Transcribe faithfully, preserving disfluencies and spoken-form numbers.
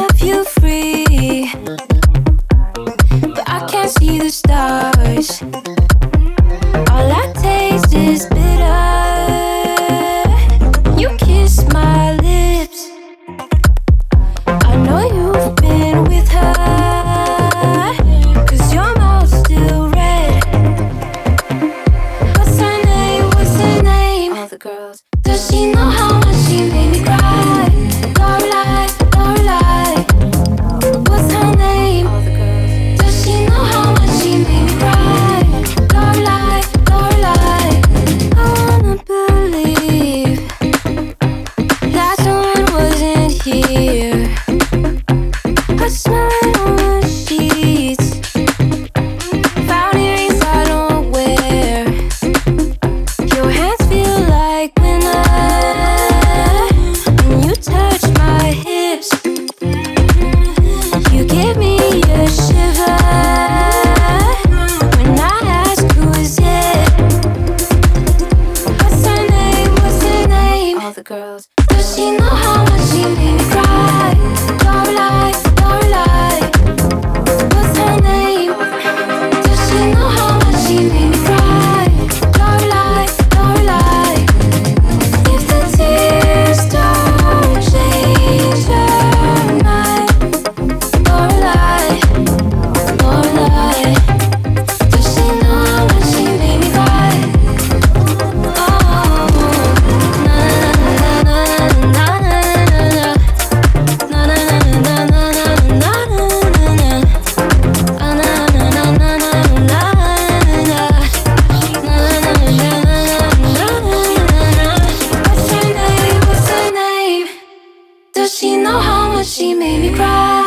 love you free, but I can't see the stars. All I taste is bitter. You kiss my lips. I know you've been with her, 'cause your mouth's still red. What's her name? What's her name? All the girls. Does she know how much she made me cry? Lorelai, Lorelai. What's her name? All the girls. Does she know how much she made me cry? Lorelai, Lorelai. I wanna believe that someone wasn't here. I smell it on the sheets. Found earrings I don't wear. Your hands feel like winter when you touch my hips. You give me a shiver when I ask who is it. What's her name? What's her name? All the girls. Does she know how much she made me cry? Lorelai, Lorelai. What's her name? Does she know how much she made me cry? Lorelai, Lorelai. If the tears don't change her mind, Lorelai, Lorelai. Does she know how much she made me cry? Oh, na na na na na na na na na na na na na na. What's her name? What's her name? Does she know how much she made me cry?